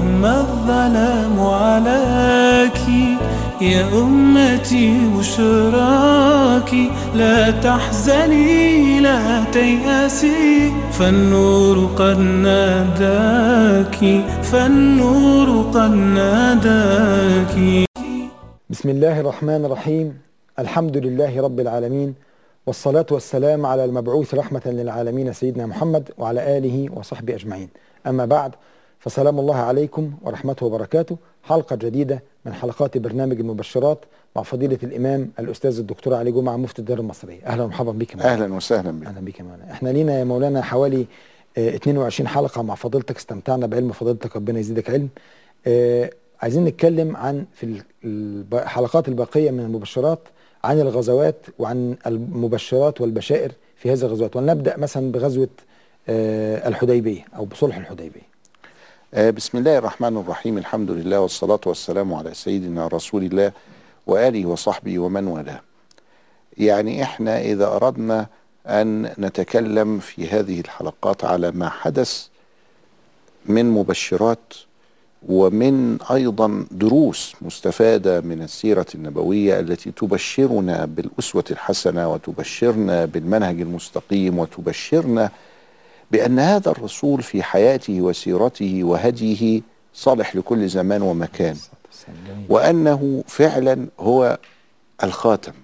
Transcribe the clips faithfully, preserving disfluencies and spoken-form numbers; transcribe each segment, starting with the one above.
رغم الظلام علاك يا أمتي بشراك، لا تحزني لا تيأسي فالنور قد ناداك، فالنور قد ناداك. بسم الله الرحمن الرحيم. الحمد لله رب العالمين، والصلاة والسلام على المبعوث رحمة للعالمين سيدنا محمد وعلى آله وصحبه أجمعين. أما بعد، فسلام الله عليكم ورحمته وبركاته. حلقة جديدة من حلقات برنامج المبشرات مع فضيلة الإمام الأستاذ الدكتور علي جمعة مفتي الدار المصرية. أهلا ومرحبا بك مولانا. أهلا وسهلا بك. أهلا بك مولانا. إحنا لينا يا مولانا حوالي اه اثنين وعشرين حلقة مع فضيلتك، استمتعنا بعلم فضيلتك، ربنا يزيدك علم. اه عايزين نتكلم عن في الحلقات الباقية من المبشرات عن الغزوات وعن المبشرات والبشائر في هذه الغزوات، ولنبدأ مثلا بغزوة اه الحديبية أو بصلح الحديبية. بسم الله الرحمن الرحيم. الحمد لله والصلاة والسلام على سيدنا رسول الله وآله وصحبه ومن والاه. يعني احنا إذا أردنا أن نتكلم في هذه الحلقات على ما حدث من مبشرات ومن أيضا دروس مستفادة من السيرة النبوية التي تبشرنا بالأسوة الحسنة وتبشرنا بالمنهج المستقيم وتبشرنا بأن هذا الرسول في حياته وسيرته وهديه صالح لكل زمان ومكان، وأنه فعلا هو الخاتم.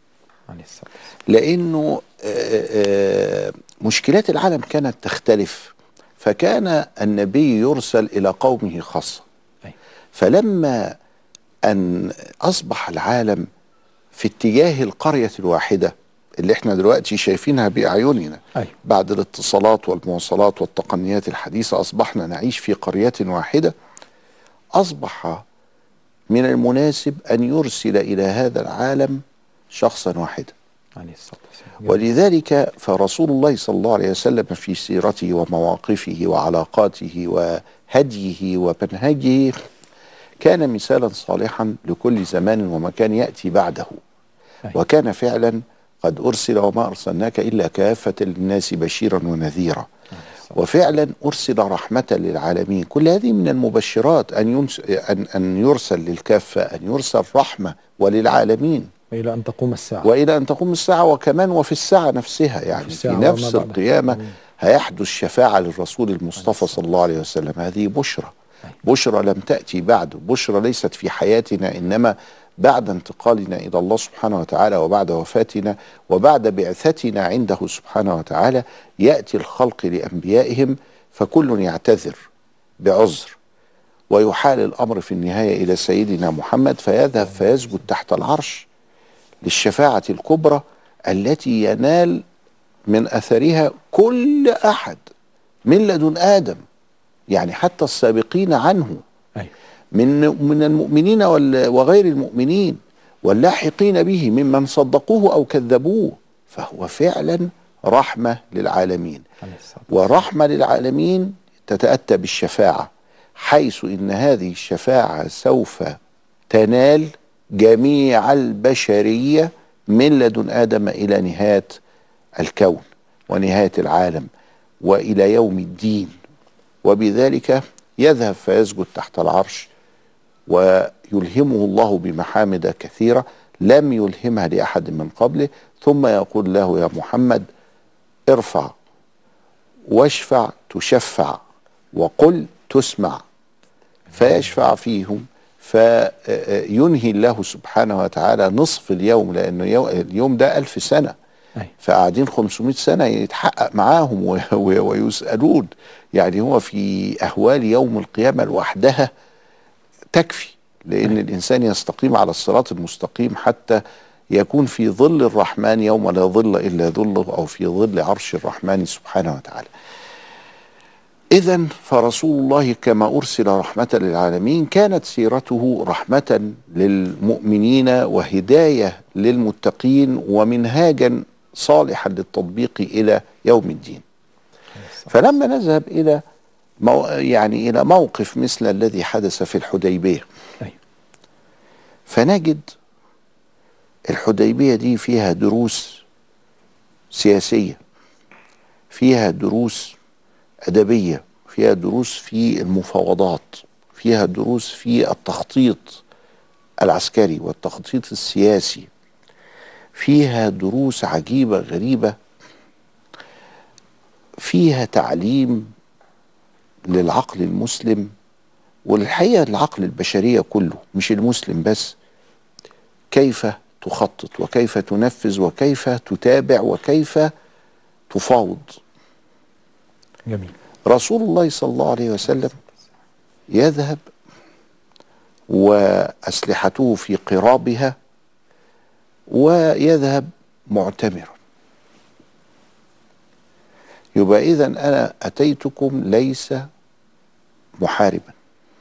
لأنه مشكلات العالم كانت تختلف، فكان النبي يرسل إلى قومه خاصة. فلما أن أصبح العالم في اتجاه القرية الواحدة اللي احنا دلوقتي شايفينها بأعيننا، أي. بعد الاتصالات والمواصلات والتقنيات الحديثة أصبحنا نعيش في قرية واحدة. أصبح من المناسب أن يرسل إلى هذا العالم شخصا واحدا. ولذلك فرسول الله صلى الله عليه وسلم في سيرته ومواقفه وعلاقاته وهديه ومنهجه كان مثالا صالحا لكل زمان ومكان يأتي بعده. أي. وكان فعلا قد أرسل وما أرسلناك إلا كافة للناس بشيرا ونذيرا، وفعلا أرسل رحمة للعالمين. كل هذه من المبشرات أن, ينس... أن... أن يرسل للكافة، أن يرسل رحمة وللعالمين وإلى أن تقوم الساعة، وإلى أن تقوم الساعة، وكمان وفي الساعة نفسها، يعني في, في نفس القيامة هيحدث شفاعة للرسول المصطفى صلى الله عليه وسلم. هذه بشرى، بشرى لم تأتي بعد، بشرى ليست في حياتنا إنما بعد انتقالنا إلى الله سبحانه وتعالى وبعد وفاتنا وبعد بعثتنا عنده سبحانه وتعالى. يأتي الخلق لأنبيائهم فكل يعتذر بعذر، ويحال الأمر في النهاية إلى سيدنا محمد فيذهب فيسجد تحت العرش للشفاعة الكبرى التي ينال من أثرها كل أحد من لدن آدم، يعني حتى السابقين عنه من من المؤمنين وغير المؤمنين واللاحقين به ممن صدقوه أو كذبوه. فهو فعلا رحمة للعالمين، ورحمة للعالمين تتأتى بالشفاعة، حيث إن هذه الشفاعة سوف تنال جميع البشرية من لدن آدم إلى نهاية الكون ونهاية العالم وإلى يوم الدين. وبذلك يذهب فيسجد تحت العرش ويلهمه الله بمحامد كثيرة لم يلهمها لأحد من قبله، ثم يقول له يا محمد ارفع واشفع تشفع وقل تسمع، فيشفع فيهم فينهي الله سبحانه وتعالى نصف اليوم، لأنه اليوم ده ألف سنة، فقاعدين خمسمائة سنة يتحقق معاهم ويسألون. يعني هو في أهوال يوم القيامة لوحدها تكفي لأن الإنسان يستقيم على الصراط المستقيم حتى يكون في ظل الرحمن يوم لا ظل إلا ظله، أو في ظل عرش الرحمن سبحانه وتعالى. إذن فرسول الله كما أرسل رحمة للعالمين كانت سيرته رحمة للمؤمنين وهداية للمتقين ومنهاجا صالحا للتطبيق إلى يوم الدين. فلما نذهب إلى مو يعني إلى موقف مثل الذي حدث في الحديبية، فنجد الحديبية دي فيها دروس سياسية، فيها دروس أدبية، فيها دروس في المفاوضات، فيها دروس في التخطيط العسكري والتخطيط السياسي، فيها دروس عجيبة غريبة، فيها تعليم للعقل المسلم والحقيقة العقل البشرية كله مش المسلم بس، كيف تخطط وكيف تنفذ وكيف تتابع وكيف تفاوض. جميل. رسول الله صلى الله عليه وسلم يذهب وأسلحته في قرابها ويذهب معتمرا. يبقى إذن أنا أتيتكم ليس محاربا.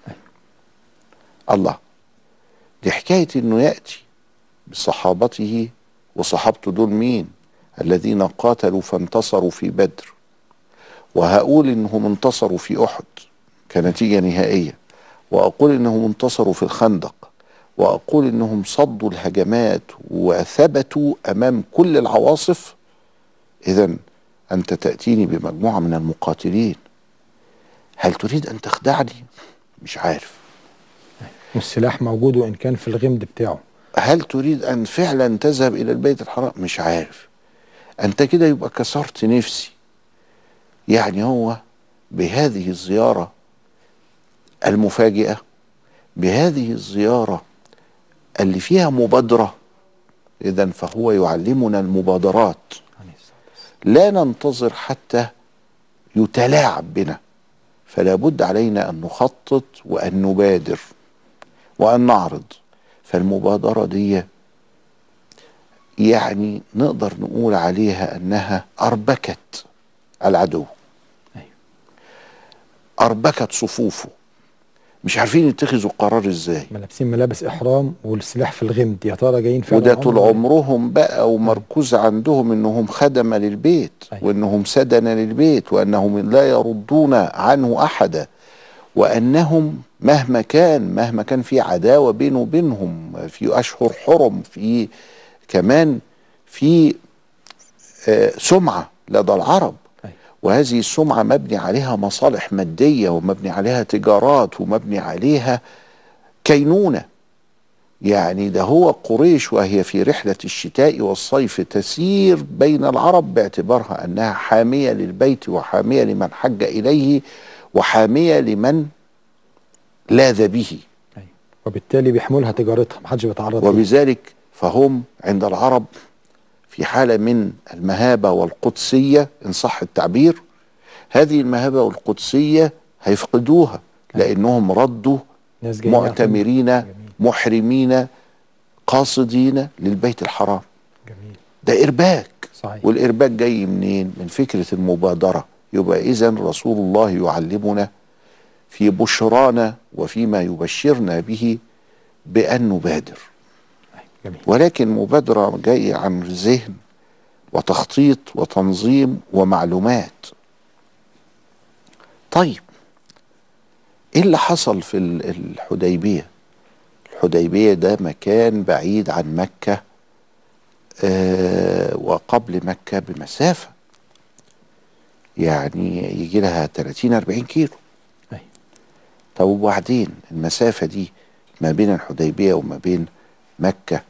الله، دي حكاية إنه يأتي بصحابته، وصحابته دول مين؟ الذين قاتلوا فانتصروا في بدر، وهقول إنهم انتصروا في أحد كنتيجة نهائية، وأقول إنهم انتصروا في الخندق، وأقول إنهم صدوا الهجمات وثبتوا أمام كل العواصف. إذن أنت تأتيني بمجموعة من المقاتلين، هل تريد أن تخدعني؟ مش عارف. والسلاح موجود وإن كان في الغمد بتاعه. هل تريد أن فعلا تذهب إلى البيت الحرام؟ مش عارف. أنت كده يبقى كسرت نفسي. يعني هو بهذه الزيارة المفاجئة، بهذه الزيارة اللي فيها مبادرة، إذن فهو يعلمنا المبادرات، لا ننتظر حتى يتلاعب بنا، فلا بد علينا أن نخطط وأن نبادر وأن نعرض. فالمبادرة دي يعني نقدر نقول عليها أنها أربكت العدو، أربكت صفوفه، مش عارفين يتخذوا قرار ازاي. لابسين ملابس احرام والسلاح في الغمد، يا ترى جايين فعلا؟ وده طول عمرهم بقى ومركوز عندهم انهم خدمة للبيت، أيوة. وانهم سدنة للبيت، وانهم لا يردون عنه احدا، وانهم مهما كان مهما كان في عداوة بينه وبينهم، في اشهر حرم، في كمان في آه سمعة لدى العرب، وهذه السمعة مبني عليها مصالح مادية، ومبني عليها تجارات، ومبني عليها كينونة. يعني ده هو قريش وهي في رحلة الشتاء والصيف تسير بين العرب باعتبارها أنها حامية للبيت، وحامية لمن حج إليه، وحامية لمن لاذ به، وبالتالي بيحملها تجارتها، محدش بيتعرض. وبذلك فهم عند العرب في حالة من المهابة والقدسية إن صح التعبير. هذه المهابة والقدسية هيفقدوها لأنهم ردوا معتمرين محرمين قاصدين للبيت الحرام. جميل. ده إرباك. صحيح. والإرباك جاي منين؟ من فكرة المبادرة. يبقى إذن رسول الله يعلمنا في بشرانا وفيما يبشرنا به بأن نبادر. جميل. ولكن مبادرة جاية عن ذهن وتخطيط وتنظيم ومعلومات. طيب ايه اللي حصل في الحديبية؟ الحديبية ده مكان بعيد عن مكة، آه وقبل مكة بمسافة، يعني يجي لها ثلاثين أربعين كيلو. أي. طب وبعدين المسافة دي ما بين الحديبية وما بين مكة،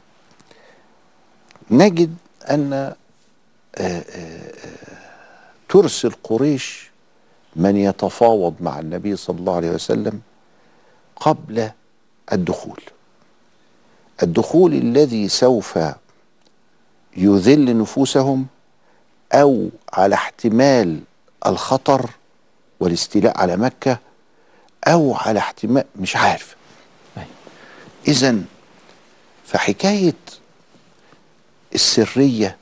نجد أن آآ آآ ترسل قريش من يتفاوض مع النبي صلى الله عليه وسلم قبل الدخول، الدخول الذي سوف يذل نفوسهم أو على احتمال الخطر والاستيلاء على مكة، أو على احتمال مش عارف. إذن فحكاية السرية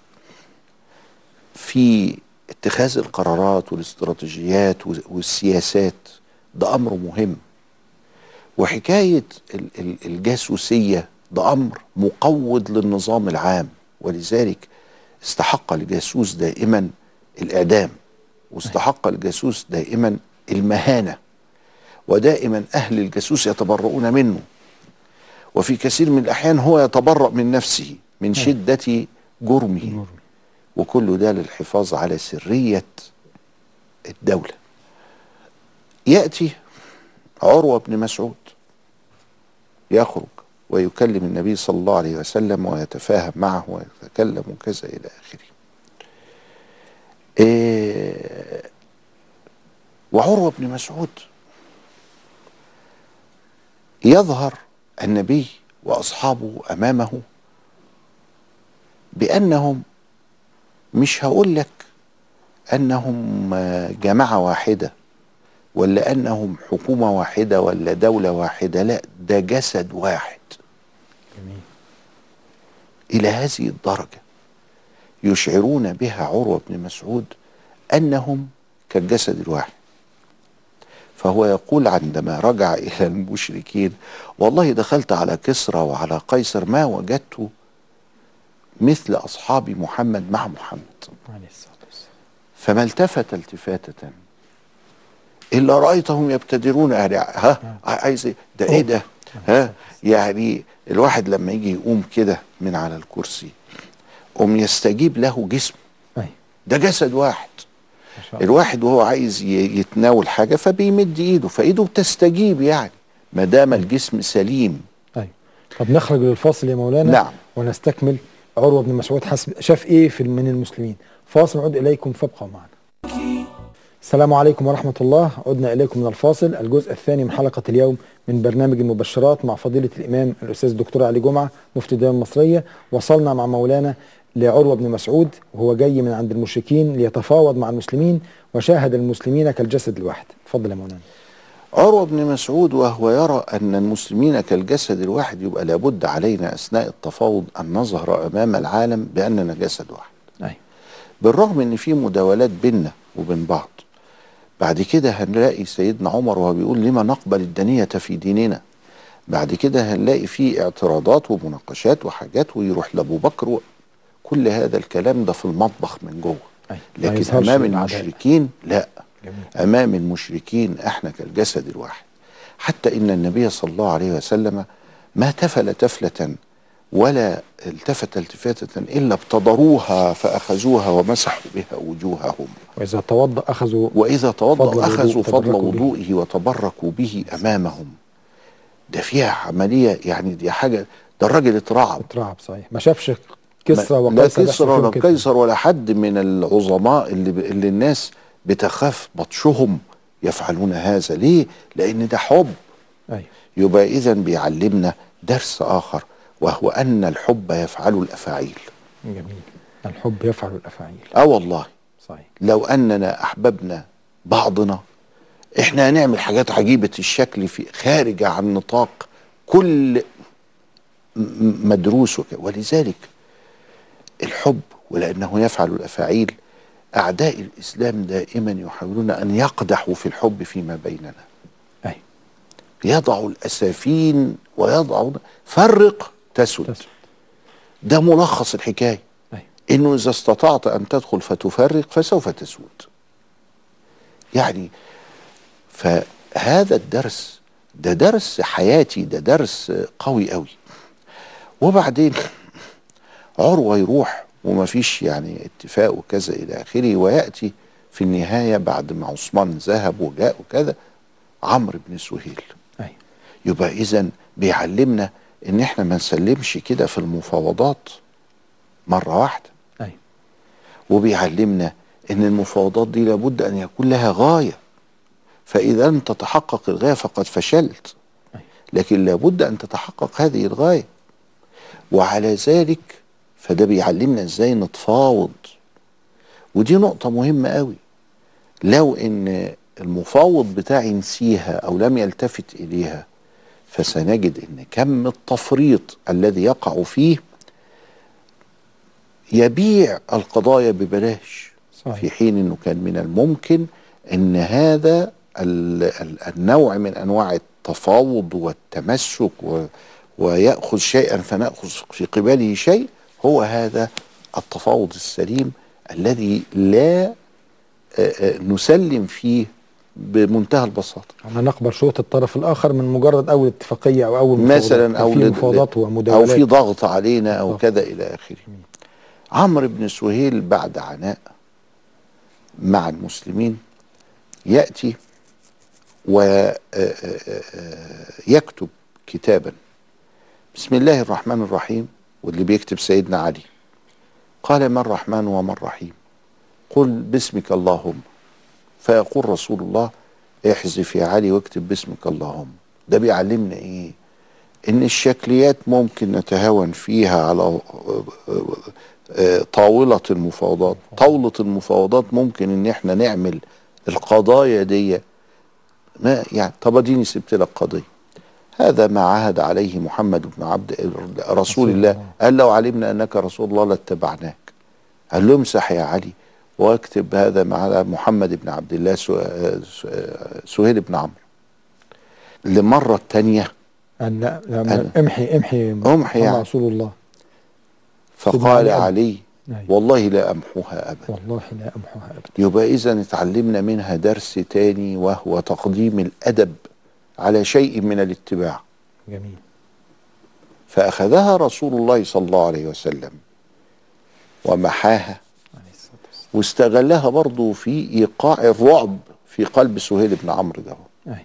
في اتخاذ القرارات والاستراتيجيات والسياسات ده أمر مهم، وحكاية الجاسوسية ده أمر مقوض للنظام العام، ولذلك استحق الجاسوس دائما الإعدام، واستحق الجاسوس دائما المهانة، ودائما أهل الجاسوس يتبرؤون منه، وفي كثير من الأحيان هو يتبرأ من نفسه من شدة جرمه، وكل ده للحفاظ على سرية الدولة. يأتي عروة بن مسعود يخرج ويكلم النبي صلى الله عليه وسلم ويتفاهم معه ويتكلم وكذا إلى آخره. إيه وعروة بن مسعود يظهر النبي وأصحابه أمامه بأنهم، مش هقول لك أنهم جماعة واحدة ولا أنهم حكومة واحدة ولا دولة واحدة، لا، ده جسد واحد. جميل. إلى هذه الدرجة يشعرون بها عروة بن مسعود أنهم كالجسد الواحد. فهو يقول عندما رجع إلى المشركين: والله دخلت على كسرى وعلى قيصر ما وجدت مثل أصحاب محمد مع محمد، فما التفت التفاتة إلا رأيتهم يبتدرون. يعني ها عايز إيه ده؟ إيه ده؟ ها يعني الواحد لما يجي يقوم كده من على الكرسي قوم يستجيب له جسم، ده جسد واحد. الواحد وهو عايز يتناول حاجة فبيمد ايده فايده بتستجيب، يعني ما دام الجسم سليم. ايوه. طب نخرج للفاصل يا مولانا. نعم. ونستكمل عروة بن مسعود حسب شاف ايه في من المسلمين. فاصل نعود اليكم فابقوا معنا. السلام عليكم ورحمة الله. عدنا اليكم من الفاصل، الجزء الثاني من حلقة اليوم من برنامج المبشرات مع فضيلة الامام الاستاذ الدكتور علي جمعة مفتي الدولة المصرية. وصلنا مع مولانا لعروة بن مسعود وهو جاي من عند المشركين ليتفاوض مع المسلمين وشاهد المسلمين كالجسد الواحد. اتفضل يا مولانا. عروة بن مسعود وهو يرى أن المسلمين كالجسد الواحد، يبقى لابد علينا أثناء التفاوض أن نظهر أمام العالم بأننا جسد واحد. أي. بالرغم أن في مداولات بيننا وبين بعض. بعد كده هنلاقي سيدنا عمر وهو بيقول: لما نقبل الدنية في ديننا. بعد كده هنلاقي في اعتراضات ومناقشات وحاجات، ويروح لأبو بكر. كل هذا الكلام ده في المطبخ من جوه. لكن أمام المشركين لا. جميل. أمام المشركين احنا كالجسد الواحد. حتى إن النبي صلى الله عليه وسلم ما تفل تفلة ولا التفت التفاتة إلا ابتدروها فأخذوها ومسحوا بها وجوههم. وإذا توضأ أخذوا وإذا توضأ أخذوا فضل وضوئه وتبركوا به أمامهم. ده فيها عملية، يعني دي حاجة، ده الراجل اترعب. اترعب صحيح، ما شافش كسرى وقيصر. لا كسرى ولا قيصر ولا حد من العظماء اللي, اللي الناس بتخاف بطشهم يفعلون هذا. ليه؟ لأن ده حب. أيوة. يبقى إذن بيعلمنا درس آخر، وهو أن الحب يفعل الأفاعيل. جميل. الحب يفعل الأفاعيل. آه والله. صحيح. لو أننا أحببنا بعضنا إحنا هنعمل حاجات عجيبة الشكل في خارجة عن نطاق كل مدروس. ولذلك الحب، ولأنه يفعل الأفاعيل، أعداء الإسلام دائما يحاولون أن يقدحوا في الحب فيما بيننا. أي. يضعوا الأسافين ويضعوا فرق تسد. تسد. ده ملخص الحكاية. أي. إنه إذا استطعت أن تدخل فتفرق فسوف تسود. يعني فهذا الدرس ده درس حياتي، ده درس قوي قوي. وبعدين عروة يروح وما فيش يعني اتفاق وكذا إلى آخره، ويأتي في النهاية بعد ما عثمان ذهب وجاء وكذا عمرو بن سهيل. أي. يبقى إذن بيعلمنا إن إحنا ما نسلمش كده في المفاوضات مرة واحدة. أي. وبيعلمنا إن المفاوضات دي لابد أن يكون لها غاية، فإذا لم تتحقق الغاية فقد فشلت. أي. لكن لابد أن تتحقق هذه الغاية. وعلى ذلك فده بيعلمنا ازاي نتفاوض. ودي نقطة مهمة قوي. لو ان المفاوض بتاعي نسيها او لم يلتفت اليها فسنجد ان كم التفريط الذي يقع فيه يبيع القضايا ببلاش. صحيح. في حين انه كان من الممكن ان هذا النوع من انواع التفاوض والتمسك و ويأخذ شيئا فنأخذ في قباله شيء، هو هذا التفاوض السليم الذي لا نسلم فيه بمنتهى البساطة. احنا نقبل شروط الطرف الآخر من مجرد أول اتفاقية أو أول مثلا أو مفاوضات ومداولات أو في ضغط علينا أو كذا إلى آخره. عمرو بن سهيل بعد عناء مع المسلمين يأتي ويكتب كتابا بسم الله الرحمن الرحيم، واللي بيكتب سيدنا علي قال ما الرحمن وما الرحيم؟ قل باسمك اللهم. فيقول رسول الله احذف يا علي واكتب باسمك اللهم. ده بيعلمنا ايه؟ ان الشكليات ممكن نتهاون فيها على طاولة المفاوضات. طاولة المفاوضات ممكن ان احنا نعمل القضايا دي ما يعني. طب اديني سبت لك قضية. هذا ما عهد عليه محمد بن عبد رسول الله، قال لو علمنا انك رسول الله لاتبعناك. قال له امسح يا علي واكتب هذا مع محمد بن عبد الله سهيل بن عمرو. لمرة الثانية قال لا, لا امحي امحي امحي يعني رسول الله. فقال علي والله لا امحوها ابدا. والله لا امحوها ابدا. يبقى اذا اتعلمنا منها درس تاني، وهو تقديم الادب على شيء من الاتباع. جميل. فاخذها رسول الله صلى الله عليه وسلم ومحاها، واستغلها برضو في ايقاع الرعب في قلب سهيل بن عمرو ده. أي.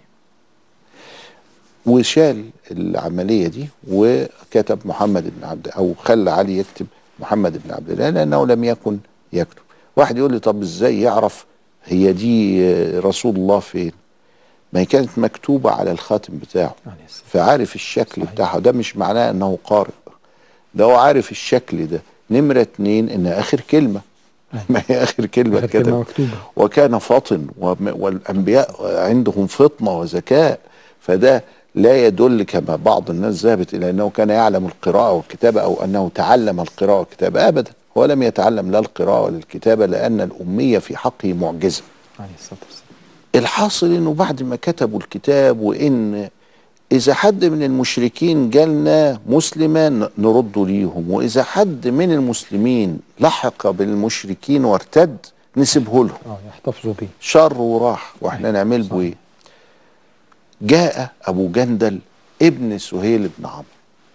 وشال العملية دي وكتب محمد بن عبد او خلى علي يكتب محمد بن عبد الله لانه لم يكن يكتب. واحد يقول لي طب ازاي يعرف هي دي رسول الله فين؟ ما هي كانت مكتوبة على الخاتم بتاعه، فعارف الشكل بتاعها. ده مش معناه انه قارئ، ده هو عارف الشكل ده. نمرة اتنين ان اخر كلمة ما هي اخر كلمة آخر كتب كلمة مكتوبة. وكان فطن، والانبياء عندهم فطنة وذكاء، فده لا يدل كما بعض الناس ذهبت الى انه كان يعلم القراءة والكتابة او انه تعلم القراءة والكتابة. ابدا، هو لم يتعلم لا القراءة ولا الكتابة، لان الامية في حقه معجزة. عليه الصلاة والسلام. الحاصل انه بعد ما كتبوا الكتاب، وان اذا حد من المشركين جالنا مسلما نرده ليهم، واذا حد من المسلمين لحق بالمشركين وارتد نسيبه لهم. اه يحتفظوا بيه. شر وراح، واحنا نعمل به ايه؟ جاء ابو جندل ابن سهيل بن عمرو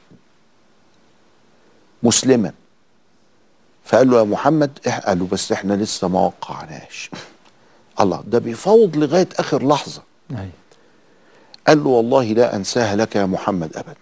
مسلما، فقال له يا محمد، قال له بس احنا لسه ما وقعناش. الله، ده بيفاوض لغايه اخر لحظه. أي. قال له والله لا انساها لك يا محمد ابدا،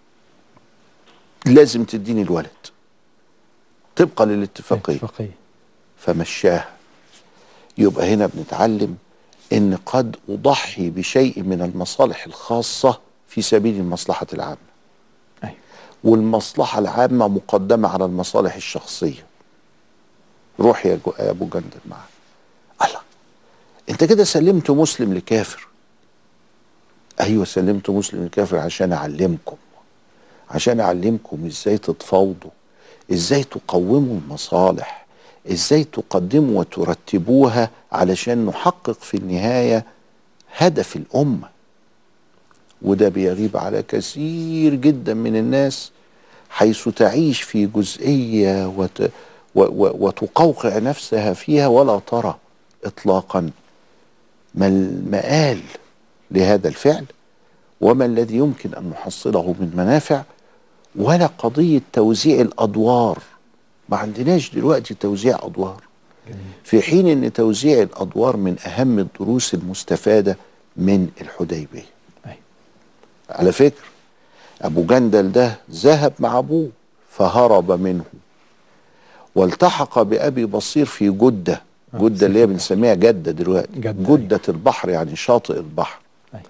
لازم تديني الولد طبقا للاتفاقيه. فمشاها. يبقى هنا بنتعلم ان قد اضحي بشيء من المصالح الخاصه في سبيل المصلحه العامه. أي. والمصلحه العامه مقدمه على المصالح الشخصيه. روح يا ابو جندل معاه. الله، انت كده سلمت مسلم لكافر. ايوه سلمت مسلم لكافر عشان اعلمكم، عشان اعلمكم ازاي تتفاوضوا، ازاي تقوموا المصالح، ازاي تقدموا وترتبوها علشان نحقق في النهاية هدف الامة. وده بيغيب على كثير جدا من الناس، حيث تعيش في جزئية وت و و وتقوقع نفسها فيها ولا ترى اطلاقا ما المآل لهذا الفعل، وما الذي يمكن ان نحصله من منافع، ولا قضية توزيع الادوار. ما عندناش دلوقتي توزيع ادوار، في حين ان توزيع الادوار من اهم الدروس المستفادة من الحديبية. على فكرة ابو جندل ده ذهب مع ابوه فهرب منه، والتحق بأبي بصير في جدة. جدة اللي هي بنسميها جدة دلوقتي، جدة, جدة البحر يعني شاطئ البحر. أي.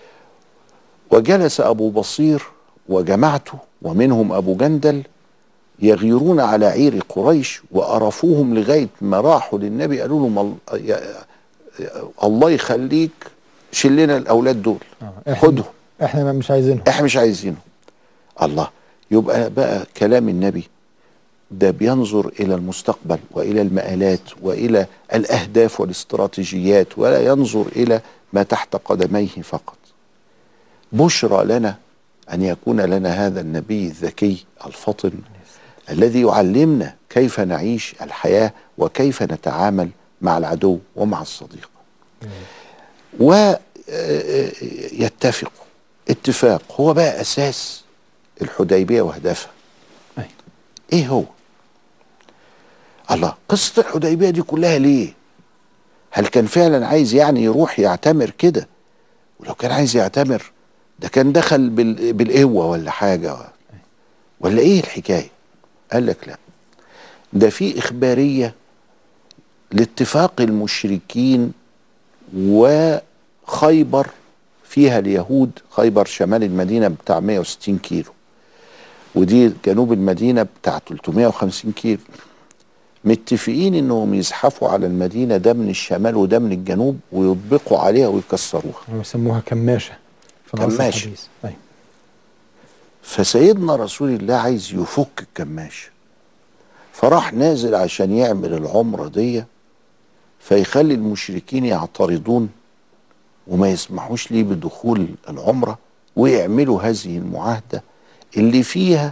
وجلس أبو بصير وجماعته ومنهم أبو جندل يغيرون على عير قريش، وأرفوهم لغاية ما راحوا للنبي قالوا لهم الله يخليك شيل لنا الأولاد دول، آه. خدهم، احنا مش عايزينهم، احنا مش عايزينهم. الله، يبقى بقى كلام النبي ده بينظر إلى المستقبل وإلى المآلات وإلى الأهداف والاستراتيجيات، ولا ينظر إلى ما تحت قدميه فقط. بشرى لنا أن يكون لنا هذا النبي الذكي الفطن الذي يعلمنا كيف نعيش الحياة وكيف نتعامل مع العدو ومع الصديق. ويتفق اتفاق هو بقى أساس الحديبية وهدفها. ايه هو؟ الله، قصة الحديبية دي كلها ليه؟ هل كان فعلا عايز يعني يروح يعتمر كده ولو كان عايز يعتمر ده كان دخل بالقوة ولا حاجة، ولا ايه الحكاية؟ قال لك لا، ده في إخبارية لاتفاق المشركين وخيبر، فيها اليهود. خيبر شمال المدينة بتاع مئة وستين كيلو، ودي جنوب المدينة بتاع ثلاثمئة وخمسين كيلو. متفقين انهم يزحفوا على المدينة ده من الشمال وده من الجنوب، ويطبقوا عليها ويكسروها. ويسموها كماشة. كماشة. أيوة. فسيدنا رسول الله عايز يفك الكماشة، فراح نازل عشان يعمل العمرة دي، فيخلي المشركين يعترضون وما يسمحوش ليه بدخول العمرة، ويعملوا هذه المعاهدة اللي فيها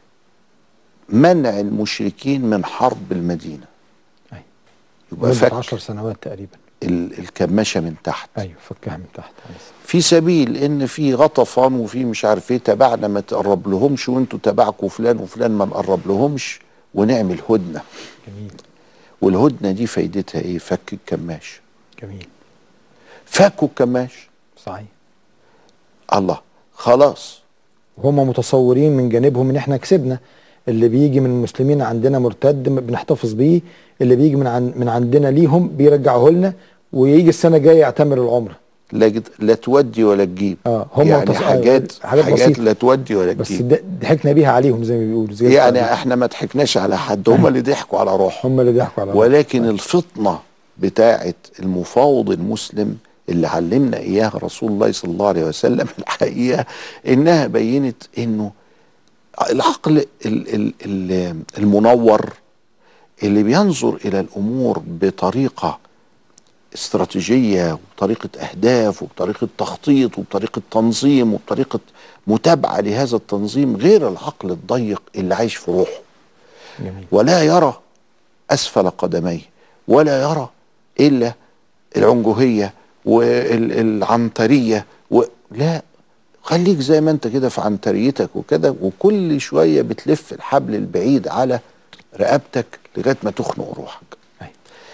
منع المشركين من حرب المدينة. أيوة. يبقى فك عشر سنوات تقريبا الكماشة من تحت. ايوه فكها من تحت، في سبيل ان في غطفان وفي مش عارف ايه تبعنا ما تقرب لهمش، وانتوا تبعكوا فلان وفلان ما نقرب لهمش، ونعمل هدنة. جميل. والهدنة دي فايدتها ايه؟ فك الكماش. جميل. فكوا الكماش. صحيح. الله، خلاص. هم متصورين من جانبهم ان احنا كسبنا، اللي بيجي من المسلمين عندنا مرتد بنحتفظ بيه، اللي بيجي من عن من عندنا ليهم بيرجعوه لنا، ويجي السنه الجايه يعتمر العمره. لا لا تودي ولا تجيب. اه هم يعني حاجات حاجات, حاجات لا تودي ولا تجيب. بس ضحكنا بيها عليهم زي ما بيقولوا. زي يعني احنا ما ضحكناش على حد، هم اللي ضحكوا على روحهم. هم اللي ضحكوا على روحهم. ولكن روح. الفطنه بتاعه المفاوض المسلم اللي علمنا اياها رسول الله صلى الله عليه وسلم الحقيقه انها بينت انه العقل المنور اللي بينظر الى الامور بطريقه استراتيجيه وبطريقه اهداف وبطريقه تخطيط وبطريقه تنظيم وبطريقه متابعه لهذا التنظيم، غير العقل الضيق اللي عايش في روحه. جميل. ولا يرى اسفل قدميه، ولا يرى الا العنجهيه والعنتريه و... لا، خليك زي ما انت كده في عنتريتك وكده، وكل شويه بتلف الحبل البعيد على رقبتك لغايه ما تخنق روحك. أي.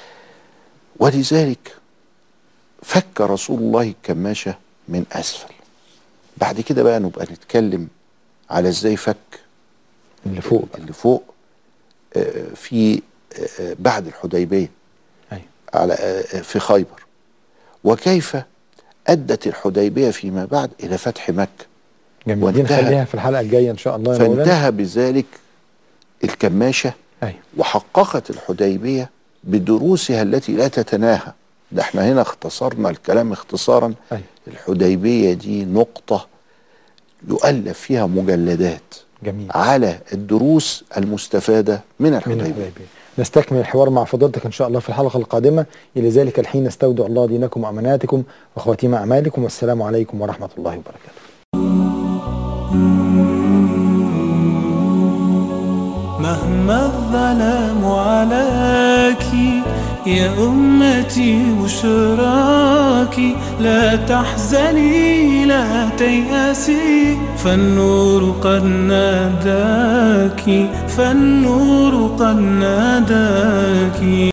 ولذلك فك رسول الله الكماشه من اسفل. بعد كده بقى نبقى نتكلم على ازاي فك اللي فوق اللي فوق آه في آه بعد الحديبيه. أي. على آه في خيبر، وكيف أدت الحديبية فيما بعد إلى فتح مكة. جميل. دي نخليها في الحلقة الجاية إن شاء الله. فانتهى بذلك الكماشة. أيوة. وحققت الحديبية بدروسها التي لا تتناهى. ده احنا هنا اختصرنا الكلام اختصارا. أيوة. الحديبية دي نقطة يؤلف فيها مجلدات. جميل. على الدروس المستفادة من الحديبية. من الحديبية. نستكمل الحوار مع فضيلتك إن شاء الله في الحلقة القادمة. إلى ذلك الحين نستودع الله دينكم وأماناتكم وخواتيم أعمالكم، والسلام عليكم ورحمة الله وبركاته. مهما الظلام عليك يا أمتي بشراك، لا تحزني لا تيأسي، فالنور قد ناداك، فالنور قد ناداك.